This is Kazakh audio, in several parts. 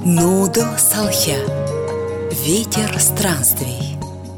Нудо салхи. Ветер странствий.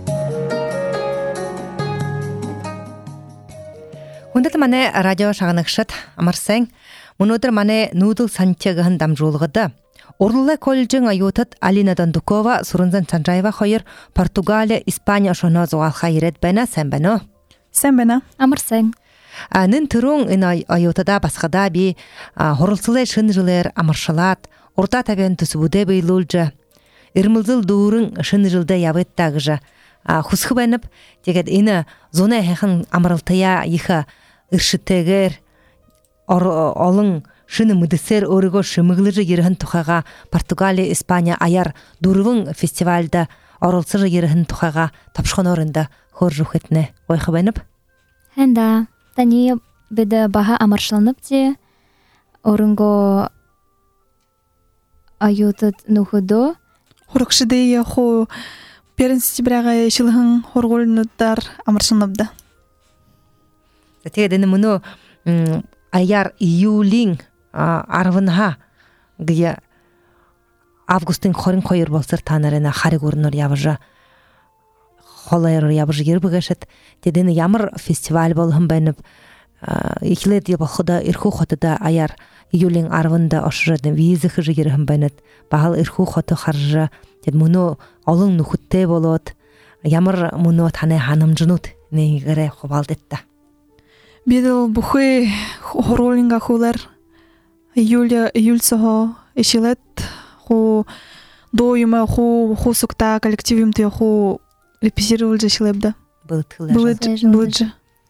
Хүндэт манай радио шагнагчид амарсан. Өнөөдөр манай нүүдэл санчаагийн дамжуулгад Урлы коллежийн аюутад Алина Дондукова, Сурунзан Чанжаева хоёр Португали, Испани ошоно зугаалхаа ирээд байна. Сайн байна уу? Сайн байна. Амарсан. Нэн түрүүн энэ аюутада басгадаа би хуралцлын шинэ жилээр амаршалаад урдаа тавиан төсвөдөө биелүүлж эрмэлзэл дүүрэн шинэ жилдээ явагдаа гэж хүсэх байна. Тэгээд энэ зуны хайхан амралтая их ирштэйгээр олон шинэ мэдсээр өөрийгөө шимэглэж ирхэн тухайга Португали, Испани аяар дөрвөн фестивальд оролцож ирхэн тухайга товшхоноор хөржөхэтнэ гойх байна. Хэнда таны бид баха амаршалнып те орынго аюутад нөхөдөө Хуракшидээ хуу 1 сентябрьга шилхэн хургуулнуудаар амаршалнапда. Тэгээд энэ мөнөө аяар июлийн 10-ха гэ августын 22 болсоор та нарыг хариг өрнөр явж холоор явж ирбэгэшэт тэгээд энэ ямар фестиваль болгон байна эхлээд явахда эрхүү хотод аяар июлийн 10-нд ошроод виз хэж ирхэн байна баал эрхүү хот харж тэгээд мөнөө олон нөхөдтэй болоод ямар мөнөө таны ханамжнууд нэгээрээ хуваалдтаа Бидэл бүхий хургуулинга хуулар июльсоо ишилет хуу доюма хуу хусукта коллективимте хуу репетировалж ишилебда. Булж.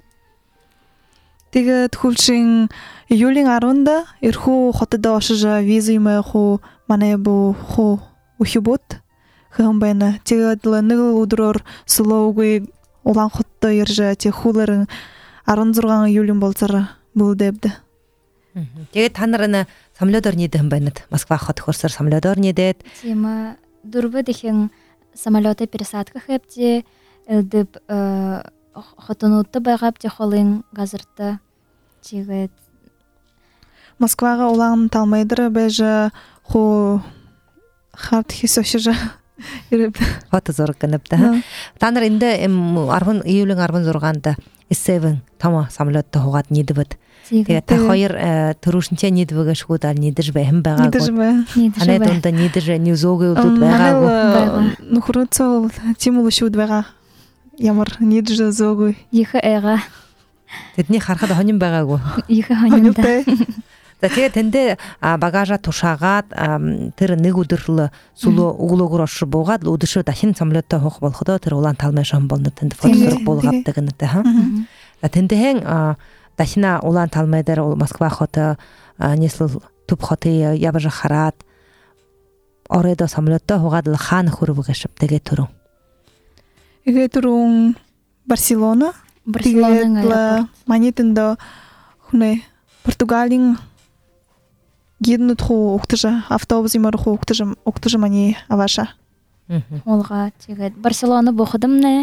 Тэгээд хөвчин июлийн 10-нд эрхүү хотод ошиж виза юм хуу манай бу хуу ухибот хэн байна. Тэгээд нэг өдрөөр слоугүй улаан хоттой ирж тэг хуулар 16 июлийн болцоор бүлдэвд. Тэгээд та нар самолетоор нийдэм байна. Москва хот хөрсөр самолетоор нийдэд. Тима дөрвөдхийн самолеттой пересадка хэвчээ элдэп хотонуудтай байгаа бти холын газарта чигэд Москвага улаан талмайдэр бэж хуу харт хисошж ирэв. Хот зураг гэнэбдэ. Та нар энд 10 июлийн 16-нд S7 томо самолеттой хугаад нийдэвд. Тэгээд та хоёр төрөшнчээ нийдвэгээ шгүүдэл нийдэж байхан байгаагүй. Танай дунд нийдэж ньюзогийн үлдүүд байгаагүй. Нөхрөөцөө тимул шүүд байгаа. Ямар нийдэж зөөгүй. Их эга. Тэдний харахад хонин байгаагүй. Их хонин. Тэгээд тэндээ багажа тушаагаад тэр нэг өдөр л сүлөө өглөөгөр орш буугаад өдөршөө дахин самолеттой хуух болохдоо тэр улаан талмай шам болно тэнд фотосураг буулгааддаг нэ ха. Тэндээ дахина улаан талмай дээр Москва хот нийслэл төв хотын явж хараад оройдо самолеттой хугаад л хаан хөрөв гэшв тэгээ төрөө. Тэгээ төрөө Барселона аэропорт манитэндо хүнэ Португалийн гиднут хуу уктаж автобус юмар хуу уктаж мани аваша. Олга тэгээд Барселона бохдымне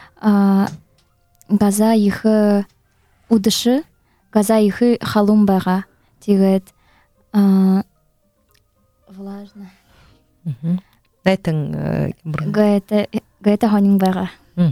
газа их удышы газа их халум байгаа. Тэгээд влажно. Нэтэн гэта хонин байгаа.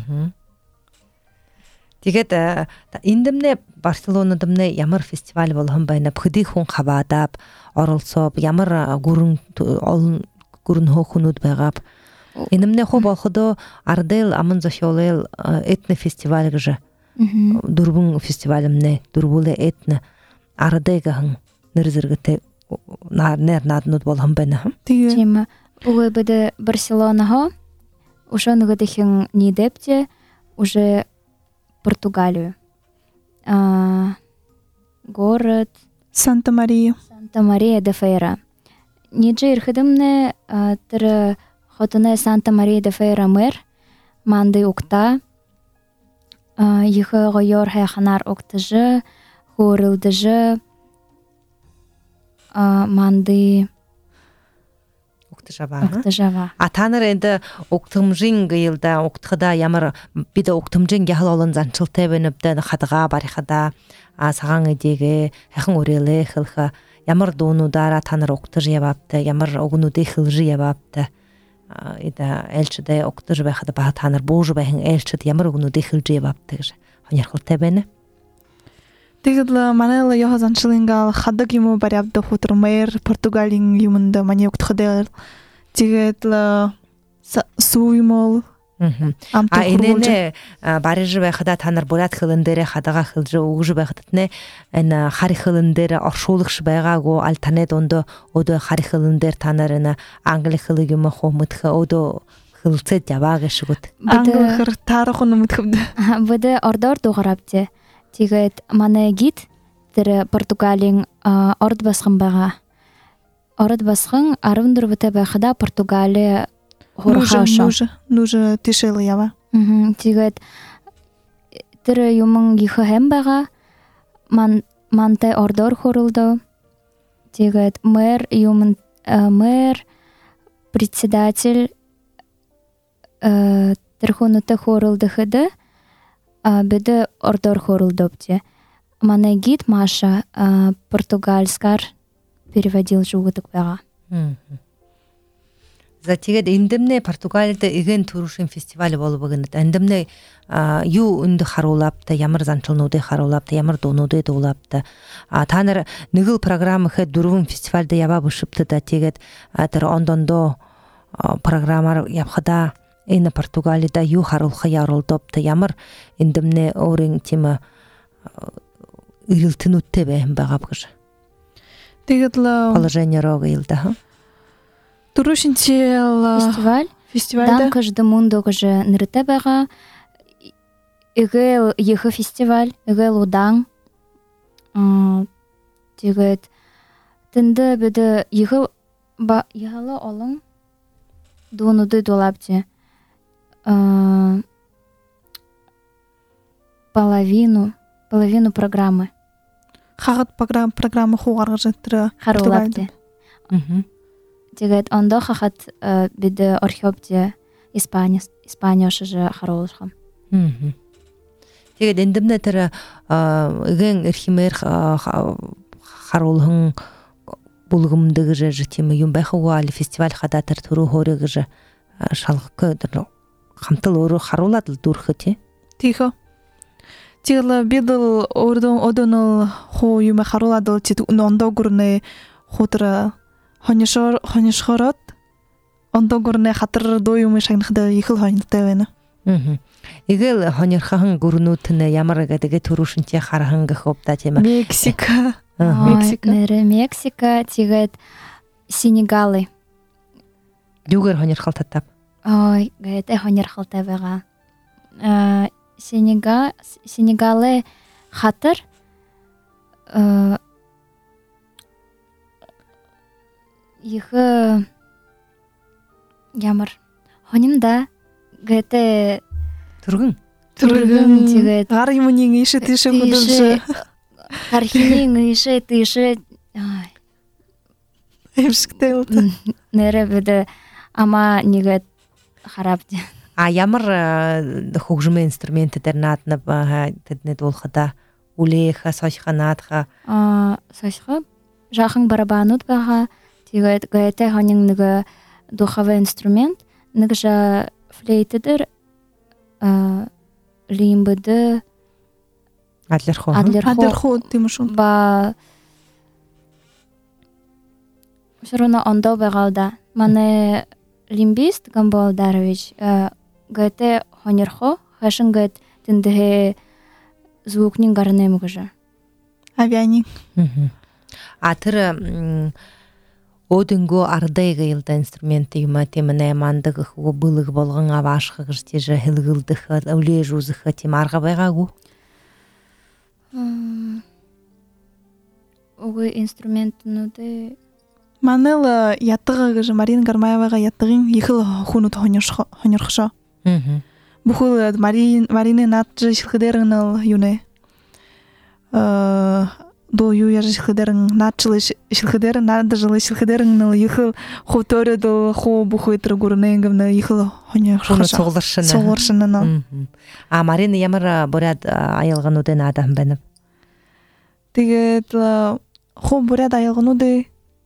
Тэгээд эндэмнэ Барселонад ямар фестиваль болгон байна бүхий хүн хаваадап оролцоо ямар гүрэн хөөхнүүд байгаа. Энэмнэ хөө болохдоо Ардел аман зохиолэл этно фестиваль гэж дөрвөн фестиваль юмнэ дөрвөлээ этно Ардегахан нэр зэрэгтэй нааднууд болгон байна. Тийм үгүй бид Барселонаho уже нэгдэхэн нийдэпте уже Португалию. Город Санта-Мария де Фейра. Ниже ирхэдэмнэ тэр хотоне Санта-Мария де Фейра мэр манды укта их гоёр хайханар уктажы хөрөлдөжы манды уктажава. Та нар энд уктамжин гэлдэ уктахда ямар бид уктамжин гяхал олон занчилтай байна бдэ хадгаа барихада сагаан эдигээ хахан өрөөлээ хэлхэ ямар дуунуудаараа та нар угтаж яваапта, ямар өгнүүдийг хилж яваапта. Ида ээлжидээ угтаж байхад ба та нар бууж байхын ээлжид ямар өгнүүдийг хилж яваапта гэж хонирхолтой байна. Тэгээд манай яха занчлингаал хадаг юм бариавда хутар мэр Португалийн юмд манай угтахдаг. Тэгээд суймол энэне бариж байхада та нар бурят хилэн дээр хадага хилж өгж байхад энэ хари хилэн дээр оршуулагч байгаагүй аль таны дунд өдөө хари хилэн дээр та нар энэ англи хилэг юм хөөмөдх өдөө хилцээд яваа гэшгүүд англи тарах нүмэдхэвд бүдэ ордоор дугарабдэ. Тэгээд манай гид тэр Португалийн орд басхан байгаа. Орд басхан 14-т байхада Португали Нужа тишэл ява. Тэгээд тэр юм их хэм байгаа. Мантай ордоор хорулдо. Тэгээд мэр председатель тэрхөнөтө хорулдыхыды биде ордоор хорулдопте. Манай гид Маша португальскар переводил жугдык байгаа. За тэгээд эндэмнэ Португалид игэн төрөшин фестиваль болов гэнэт эндэмнэ юу өнд харуулапта ямар занчилнуудыг харуулапта ямар дуунуудыг дуулапта та нар нэгэл програм ихэд дөрвөн фестивальд яваа бушипта да тэгээд тэр ондондоо програмаар явхада энэ Португалида юу харуулах яруулдопта ямар эндэмнэ өөрийн тийм ирэлтэнүүдтэй байгаа гэж тэгээд положение рог илда фестиваль. Там каждый мундо уже нэртэй байгаа. Игэл их фестиваль, игэл удаан. Тэгээд тэндэ бид яхала олон дуунуудыг дуулабчи. Половину программы. Хагат программы хугаргаж тэр харуулабчи. Тэгээд ондоо хахад бид орхиопте Испаниошж харуулхам. Тэгээд эндэмнэ тэр эгэн эрхимээр харуулхан булгамдаг гэж тийм юм байхгүйа али фестиваль хадаа тэр төрөө хөөрэ гэж шалгах тэр хамтал өөрөө харуулад л дүрхэ тий. Тийхо. Тэгэл бид одон хоо юм харуулад чи ондоо гүрнэ хутра хонишхорот ондогорны хатар дуу юм шагнахда их л хоньтой байна. Игэл хонирхан гүрнүүд нь ямар гэдэг төрөшөнтэй хархан гэх обда тийм ээ. Мексика. Мексика тэгээд Сенегалы. Юугаар хонирхалтаа? Ой, гэдэг хонирхалтай байгаа. Сенегалы хатар их ямар хонинда гэдэг түргэн тэгээд гар юмны ийшээ тийшээ хөдөлж тархины ийшээ тийшээ эмсгтэй үү нэрэ бид ама нэгэд харабд ямар хөгжмийн инструмент дээр наадна тэднэд болохда үлээха сойханаадха сойхо жахан барабанууд байгаа. Тэгээд гэдэг хонин нэг духовой инструмент нэг жа флейт дээр лимбд адлерху тийм шүү. Ба шороно ондоо байгауда. Манай лимбист Гамбол Дарович гэдэг хонирхо хашин гэд тэндээ звукнин гарнэм гэж. Авианик. Тэр Одингөө ардайга илда инструмент юм тийм наймандаг хөө былэг болгон аваашх гэж тийж хэлгэлдэх өвлөж үзэх тийм арга байгаагүй. Уг инструментнууд манайла ятга гэж Марина Гармаевага ятгын их л хүнүүд хонирхшоо. Бүхэл Марины наадж шилхэдэр нь юу нэ до юу яж шилхэдэр наадж шилхэдэр наадж шилхэдэр нь их хөвтөрөд хөө бүхэтэр гүрнэ гэмнэ их л хонирхшоо. Сууршна нэ. Марина ямар бурад аялгануудын наадам байна. Тэгээд хо бурят аялгынуды.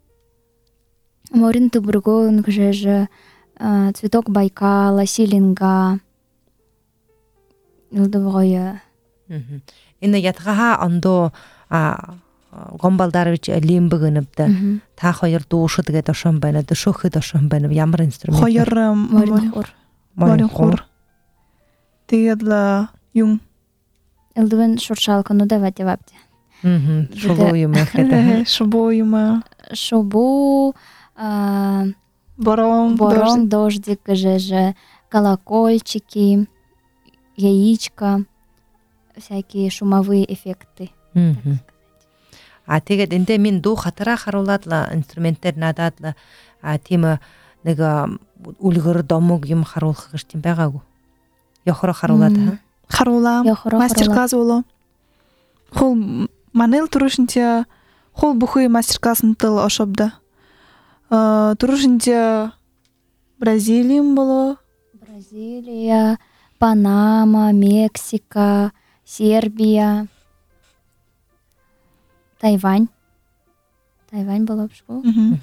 Морин Тубургон, где же цветок Байкала, Силинга. Илдывгоя. Инна ятгаха ондо гомбалдарович лимбыгыныбды. Та хойыр дуушыдыгэ дошон байна, душухы дошон байна. Ямар инструмент? Хойыр Морин хор. Тегедла юн. Илдывен шуршалкану давать вапте. Шубуюма хэдэ. Шубуюма. Шубу, Борон, дождик, же колокольчики, яичко, всякие шумовые эффекты. А тэгээд эндээ минь дуу хатараа харуулаадла инструментээр надаадлаа тийм нэг үлгэр домог юм харуулах гэж тийм байгаагүй. Ёхоро харуулаад харуулаа. Мастер-класс болоо. Хол манел турушинтя хол бухы мастер-классын тыл ошобда. Турушинтя Бразилиям болоо. Бразилия, Панама, Мексика, Сербия. Тайвань. Тайвань была в школе.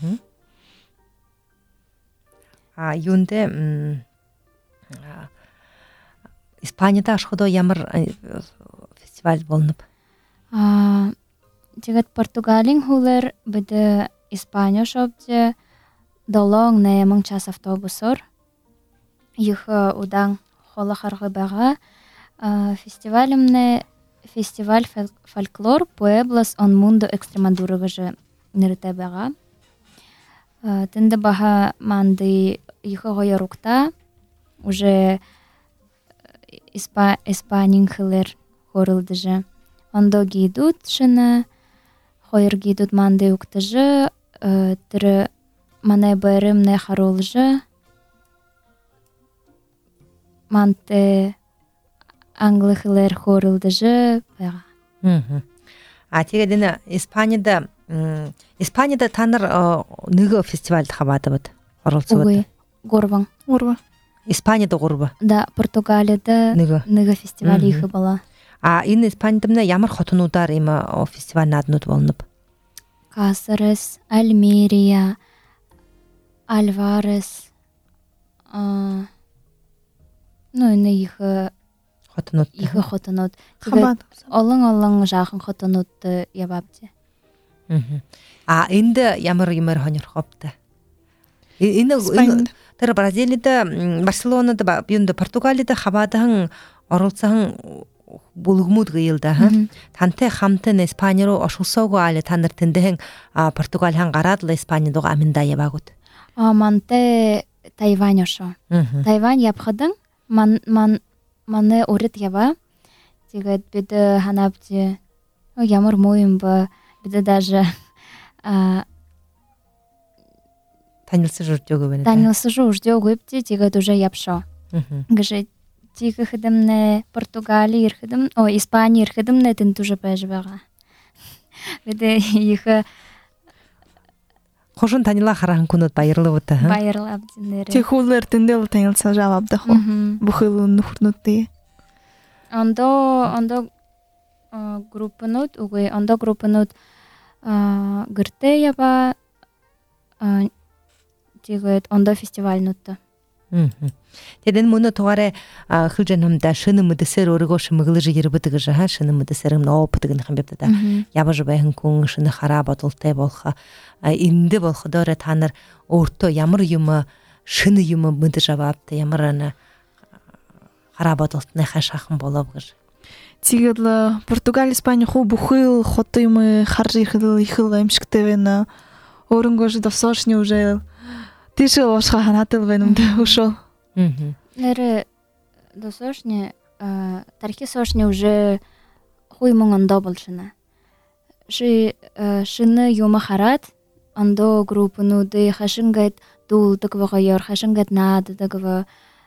Юнде Испанияда ашходо ямар фестиваль болнуп? Тэгээд Португалийн хуулар бид Испания шопте долоон 8 час автобусоор их удаан холохорго байгаа. Фестиваль фольклор Pueblos on Mundo Extremadura гэж нэртэй байгаа. Тэнд баха манды их хоёр угта уже Испанийн хэлээр хөрөлдөж. Ондо гидут шина хоёр гидут манды угтаж тэр манай баримны харуулж манте англи хэлээр хөрөлдөж байгаа. Тэгээд энэ Испанияда та нар нэг фестивальд хаваадабад оролцоод. Гурван. Испанияда 3. Да, Португалияда нэг фестиваль их была. Энэ Испанияд ямар хотнуудаар ийм фестиваль нааднууд болнуп? Cáceres, Almería, Alvarez. Энэ их хотнууд. Тэгээд олон жаахан хотнууд яваабжээ. Энд ямар хонирховтой. Энэ тэр Бразилияда, Барселонада, Португалияда хаваадан оролцсон бүлгмүүд гыйлда. Тантай хамтан Испани руу оршуулсоогүй аа та нар тэндхэн Португалихан гараад л Испанид руу аминда яваагууд. Мантай Тайвань ошо. Тайвань явхадан манай урд яваа. Тэгээд бид ханавч ямар муу юм ба бид даже танилцж урдёг байна. Танилцж урдёг үпти тэгээд уже явшо. Гэж тийг хэдэмнэ Португали ирхэдэм, Испани ирхэдэмнэ тэнд уже байж байгаа. Бид их хошин танила харахан күнүүд баярлав та. Баярлав нэрэ. Тэхүүлэр тэндэл танилцаж аваад дах. Бүхэл нөхрнүүдтэй. Ондо группнууд гэртээ ява тэгээд ондо фестивальнууд. Тэгээд энэ мөнө тугаараа хөлжэнэмдэ шинэ мэдэсээр өөрийгөө шимэглэж ирбэдэг гэж шинэ мэдэсээр опдаг нэг юм байна да. Явж байхан хүн шинэ хараа бодолтой болох эндэ болохдоор та нар өөртөө ямар юм шинэ юм мэдэж аваад ямар хараа бодолтныхаа шахан болов гэж. Тэгээд Португал, Испани хуу бүхэл хот юм харж их аимшигтай байна. Өөрөнгөө досоошны уже тийш уушха ханатал байна ушо. Нэр досоошны тарихи сошны уже хуй мон ондо болшина. Шинэ юм хараад ондо группнуудыг хашингэд дуулдаг байгаа хашингэд нааддаг ба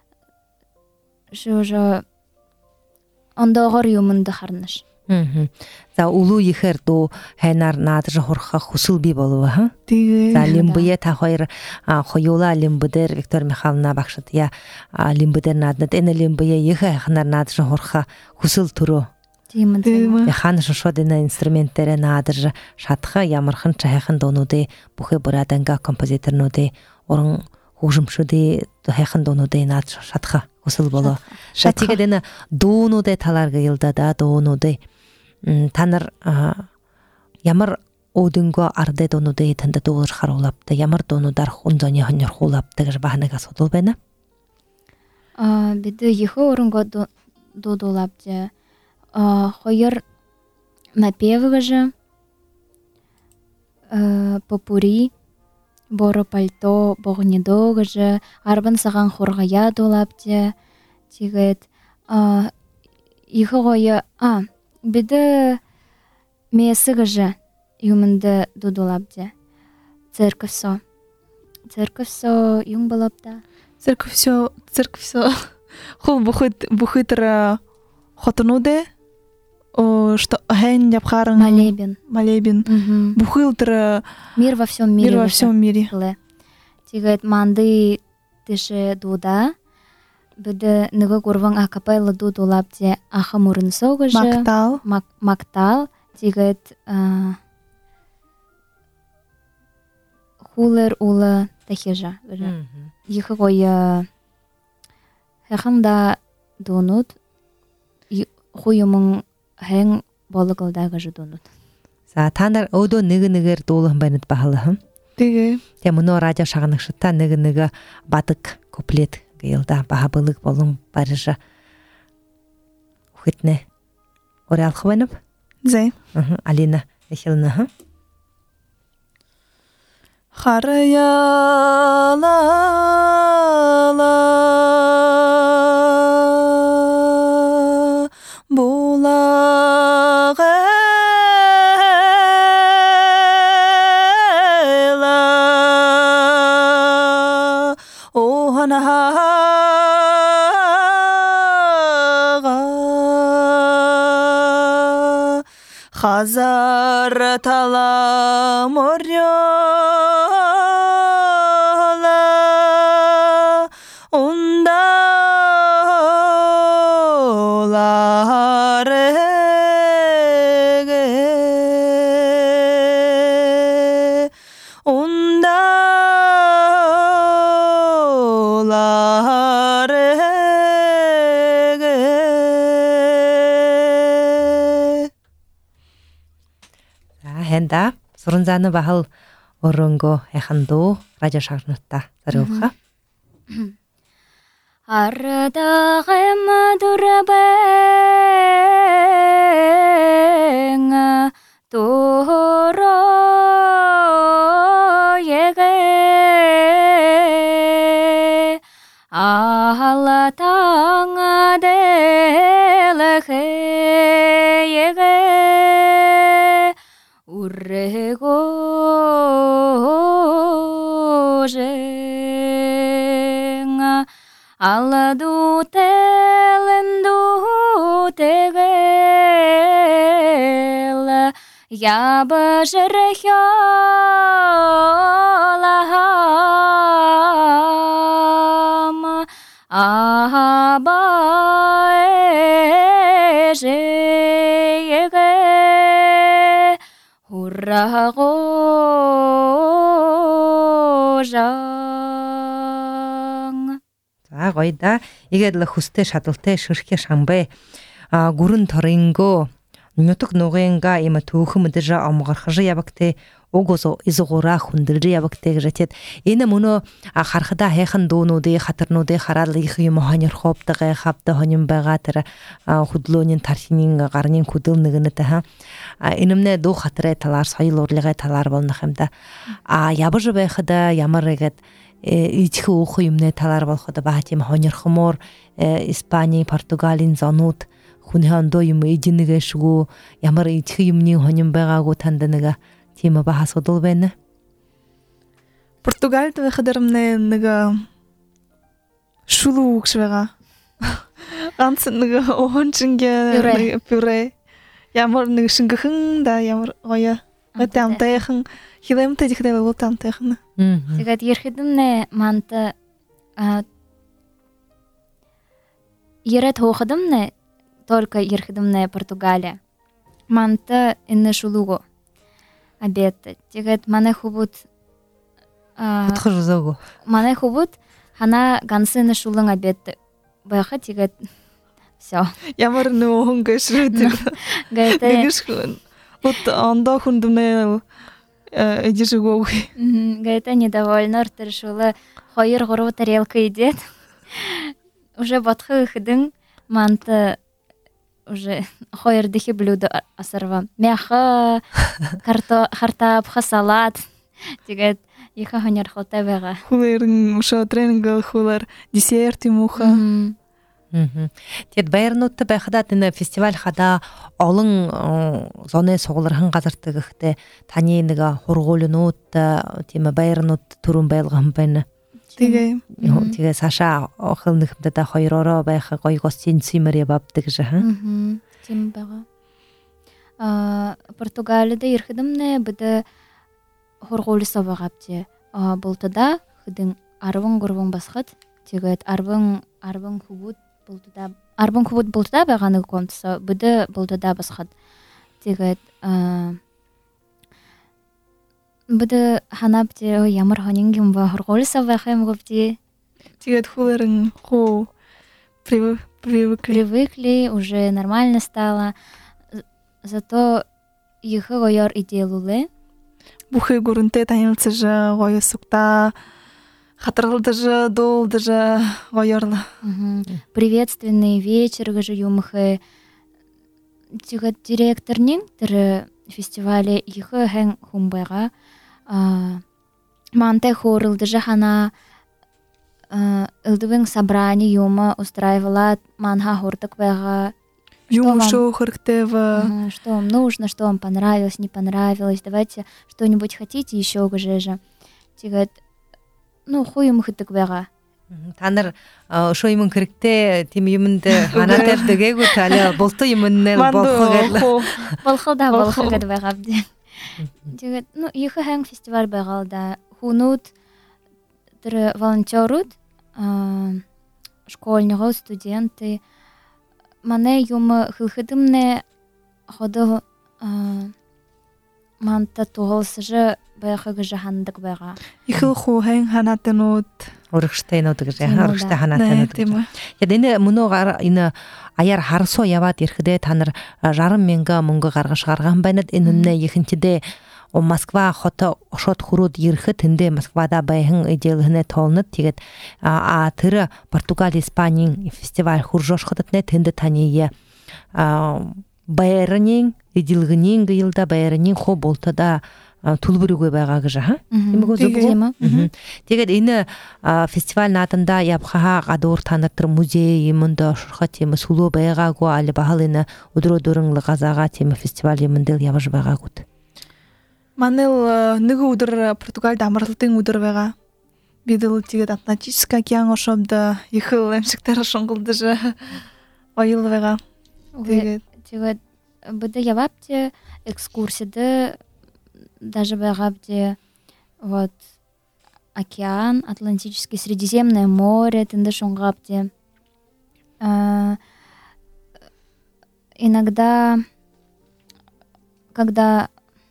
шүүж ондоогоор юмд харнаш. За улуу ихэр дуу хайнаар наадж хурхах хүсэл бий болов аа. Тэгээ. За лимбуя та хоёр хоёула лимбудэр Виктор Михайловна багшд я лимбудэр нааднад энэ лимбуя их хайхнаар наадж хурхах хүсэл төрөө Тыймы. Яхан шошодына инструменттері надыр шатха ямырхын чахын донуды бухы бураданга композиторнуды орын хужымшуды хайхын донуды над шатха усыл боло. Шатигедена донуды таларга йылдада донуды таныр ямар одынго арде донуды тында доғыр харулапты ямар донудар хунзоне ханер хулапты гыж бахнага содул бена. Биді ехы орынға додолапты. Хойыр напевы же, попури, боро пальто, боғнедо же, арбан саған хорғая долапты. Тигет. Ехы қойы, биді месі же, юмынды додолапты. Церковсо. Церковсо юм болапты. Церковсо. Хул бухытра хотынуды. Что ген япхарын молебен. Бухылтра мир во всем мире. Мир во всем мире. Тигет манды тише дуда. Биде ныгы курван акапелла дудулапте ахамурын согыжы. Мактал. Тигет хулер улы тахежа. Ехы қойы хәхында донут. Хуйымың хэн болығылдағы жы донут. Танар оудо ныгы-ныгыр долығын байнат бағылығым. Тиге. Мұны радио шағынықшытта ныгы-ныгы батық куплет гейлда бағабылық болың барыжы ұхытны. Ори алқы байнып? Зай. Алина ехіліні. Харыялала булагайла оханаға хазар тала морёла Хэнда сурынзаны бағыл орынго яханду радио шағынытта зарылға. Ардағы мадурабың туро еге алатаң аделығы еге уррего жың алладу теленду тегел ябы жырхялахам аба ежеге урраго жан. Гойда игедле хусте шатылте шырхе шамбе гурын торинго нютук ногенга има тухымдыжа амгархжы ябакте огозо изогора хундыржы ябакте жетет эне муну хархда хайхан донуды хатырнуды харалы ихи моханер хоптыгы хапты хоним багатыр худлонин тархинин гарнин кудылныгыны та энемне до хатыры талар сойлорлыгы талар болны хэмда ябыжы байхда ямарыгат ичхи ухуймне талар болхода бахатим хонер хомор Испания Португалин занут хунхандо юм эдинеге шугу ямар ичхи юмни хоним байгаагу танданыга тема бахасодол бэна. Португалид выходырымне нэга шулу укшвега. Ганц нэга охончинге пюре. Ямар нэга шингэхэн да ямар гоя. Гэтамтэхэн хилэмтэй дихдээ бол тамтэхэн. Тэгээд ерхэдэмнэ манта ярат хоохадамнэ только ирхидымне Португалия. Манта инне шулуго. Обед. Тегет мане хубут. Утхырзого. Мане хубут. Хана гансы шулың обед. Баха тегет. Все. Ямар нөөн гэшрээд. Гаэта. Вот анда хүндмэ эдишгөө. Гаэта недовольна решила. Хойер гору тарелка идет. Уже батхы хыдың. Манта уже хойердихи блюдо асарва. Мяха, картап, салат. Тегет иха хонер хотевега. Хулерин уша тренинг хулер десерт имуха. Тед байрнутты байхадат энэ фестиваль хада олон зоны соголорхан газартыгхте таны нэг хургуулнууд тийм байрнууд түрүүн байлган байна. Тэгээ Саша охилнэхмдэ да хоёроо байх гоё гостин цимэр явабдаг жаа. Тийм бага. Португалида ирхэдэмнэ бид хургуулсаа багавчи. Болтода хэдэн 13 басхад тэгээд 10 хүүхэд болтода 10 хүүхэд болтода байгаа нэг гомцоо бид болтода басхад тэгээд бид ханапти ямар хонингийн ба хургуулсаа байх юм говти. Тэгээд хулерин хуу привыкли, уже нормально стало. Зато их гоёр иделуле. Бухы гурунте танимцж гоё сукта хатырылдыжы долдыжы гоёрлы. Приветственный вечер гыжы юмхы. Тигат директорнин тер фестивале их хэн хумбайга. Манте хорылдыжы хана Илдвин собрание юма устраивала манха хуртак бэга. Юмшо харктева. Что вам нужно, что вам понравилось, не понравилось. Давайте что-нибудь хотите еще гжежа. Тигат, хуйм хытак бэга. Танар шо юм хэрэгтэй тийм юмд ханатар дэгээгүү талаа болто юмнэр болохоо болгода болгоод байгаа бди. Тэгээд их хэн фестиваль байгаа да хунууд тэр волонтерууд школьнигоо студенты мане юм хылхыдымне ходо манта туолсжа байхаг жахандаг байгаа. Их хуу хэн ханатанууд урагштайнууд гэж урагштай ханатанууд. Яг энэ мөнөөр энэ аяар харсуу яваад ирэхдээ та нар 60,000 мөнгө гаргаж гарган байнад энэ үнэ ихэнтэдээ Москва хот шот хурууд ирэхэд тэндээ Москвада байхан ижилхнэ тоолнод тэгээд тэр Португали Испанийн фестиваль хуржошхотод нэ тэнд таны байрнын ижилгнийн гылда байрнын хо болтода төлбөрөөгөө байгаа гэж хаа. Тиймээ зүгтээ. Тэгээд энэ фестиваль нааданда явхаа гадуур танар тэр музей юмд шурхат тийм сүлөө байгаагүй али бахал энэ өдрөө дөрөнгө газаага тийм фестиваль юмд явж байгаагүй. Манел нэг өдөр Португалид амралтын өдөр байгаа. Бид л тэгээд Атлантический океан ошобд их амшигтар шонголдож ойл байгаа. Тэгээд бид явабте экскурсияда даже байгабте вот океан, Атлантический, Средиземное море, тында шонгабте. Иногда, когда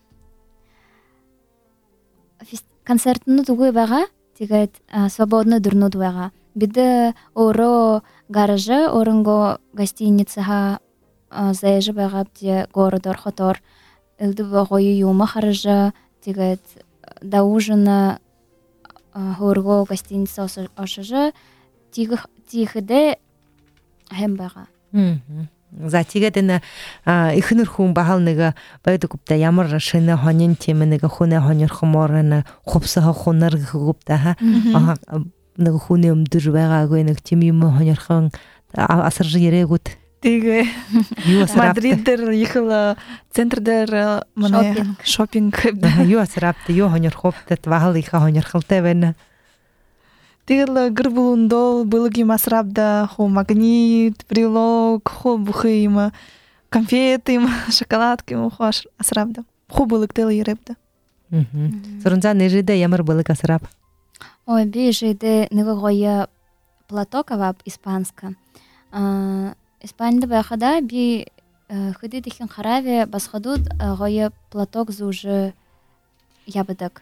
концертны тугой бага, тигет свободно дурнуд бага. Биде оро гаража, орынго гостиницаха заезжа байгабте городор хотор. Илдва гою юма харжа, тигет до ужина хорго гостиница ошажа, тихде хэмбага. За тэгээд энэ ихнэр хүн бахал нэг байдаг гупта ямар шинэ хонин тийм нэг хүнэ хонирхмоор нэг хувсаа хунар гупта нэг хүнэ өмдөр байгаагүй нэг тийм юм хонирхон асарж ирээгүүд. Тэгээ Мадрид дээр ихэл центр дээр манай шопинг юу асрапт юу хонирховтат бахал их хонирхалтай байна. Тэгэл гэрбүндол былги масрабда хо магнит, брелок, хо бухы има, конфеты има, шоколадки има хо асрабда. Хо былгтел иребда. Сурунза нежиде ямар былг асраб? Ой, бежиде нэг гоё платок авап испанска. Испанияда байхада би хыды дихин хараве басхадуд гое платок зужы ябыдык.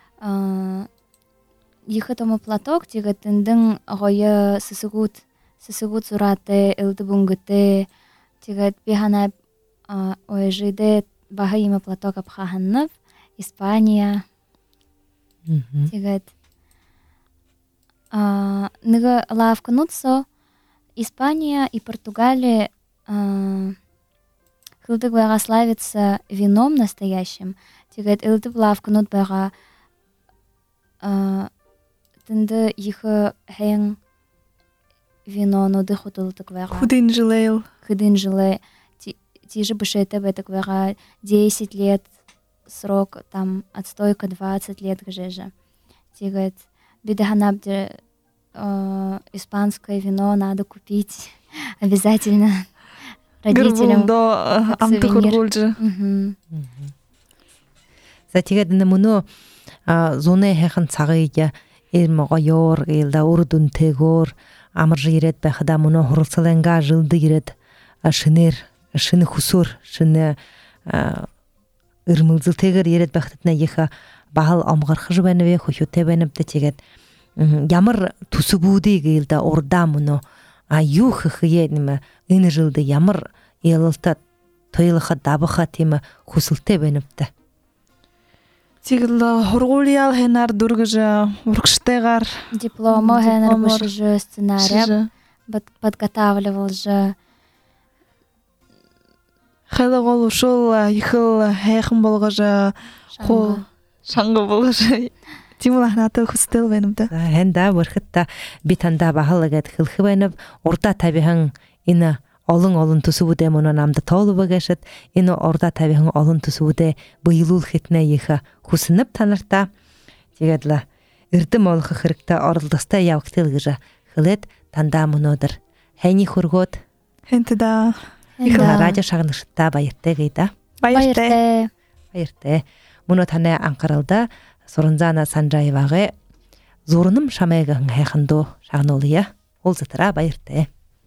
Йыхы тому платок тига тындың гое сысыгут сураты ылды бунгыты тига бихана ойжыды баха има платок апхаханнып Испания тигат ныга лавкнутсо Испания и Португалия хылдык байга славится вином настоящим. Тигат ылды лавкнут байга тынды йыхы хэйн вино ноды хутылтык байга. Худын жылы тиже бышета бэтык байга 10 лет срок, там отстойка 20 лет гжежа. Тигат бидаханабде испанское вино надо купить обязательно родителям. Затигадны муну зоне хэхэн цагыйя элмого ёр элда урдун тэгор амаржы ирет бахада муну хуралсаланга жылды ирет шыны хусур шыны ырмылзыл тэгер ирет бахтатна еха бахал амгархы жбаныве хухюте бенепте тигет ямар тусубуди гылда орда муну аюх хые ниме ины жылды ямар елылта тойлыха дабыха тиме хусылте бенепте. Тигла хоргулиял хенар дургыжа уркштегар диплома хенар бышыжы сценария подготавливал же. Хелгол ушул йхыл хэхэн болгожа хол шанга болгожа тимулахната хустел бенэмдэ. Хэнда бүрхэтта битанда бахалагат хылхы бенэв урда табихан ина олон тусубуде моно намда тоолубагашат ины орда табихан олон тусубуде быйылул хитне йыха хусынып танарта тигадла эрдэм олхы хэрэгтэ оролдоста явктыл гыжа хылет танда монодыр хэни хургот хэнтэда радио шагнышта баяртай гайда баяртай моно таны анкаралда Сурунзана Санжаеваға зорыным шамайгын хайханду шагнулыя ол зытыра баяртай.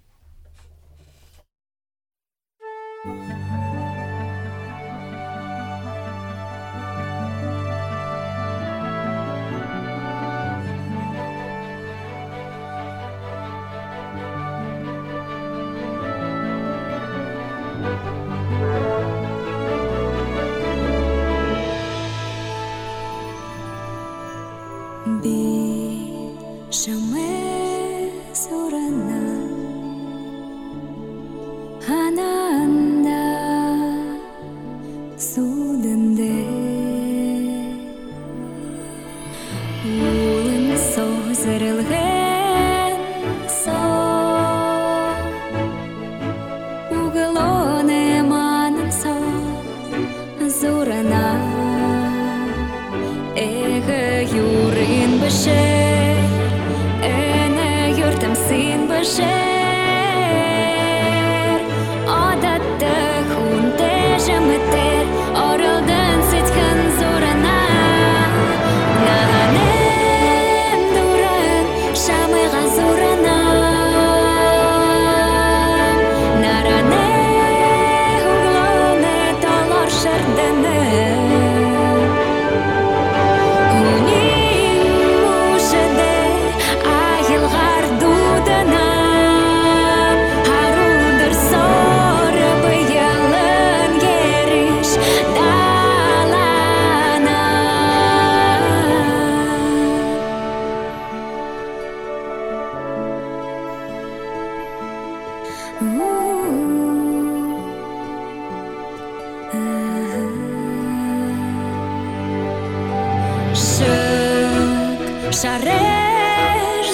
Шареш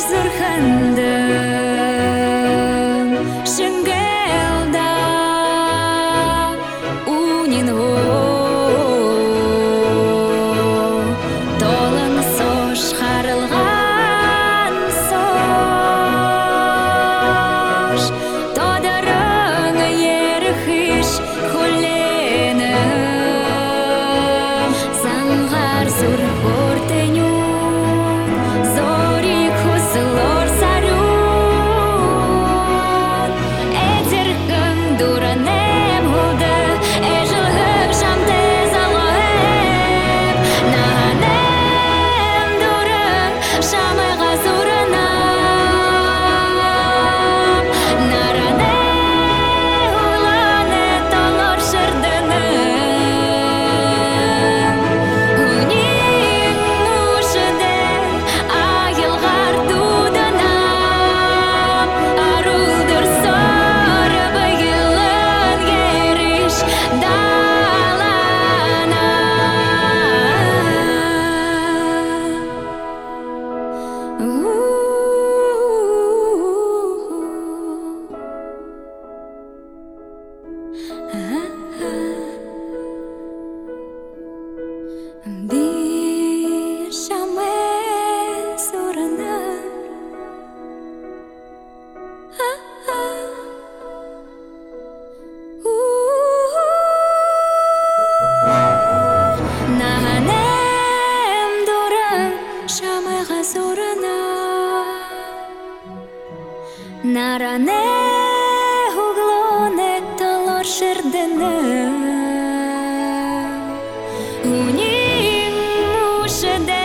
зырхандым шынгелда унинво толын сош харылган сош тодырың ерхиш хүлленім заңғар зур ортеню Зорик хузылор сару сурана наране углоне толор шердене уним ушеде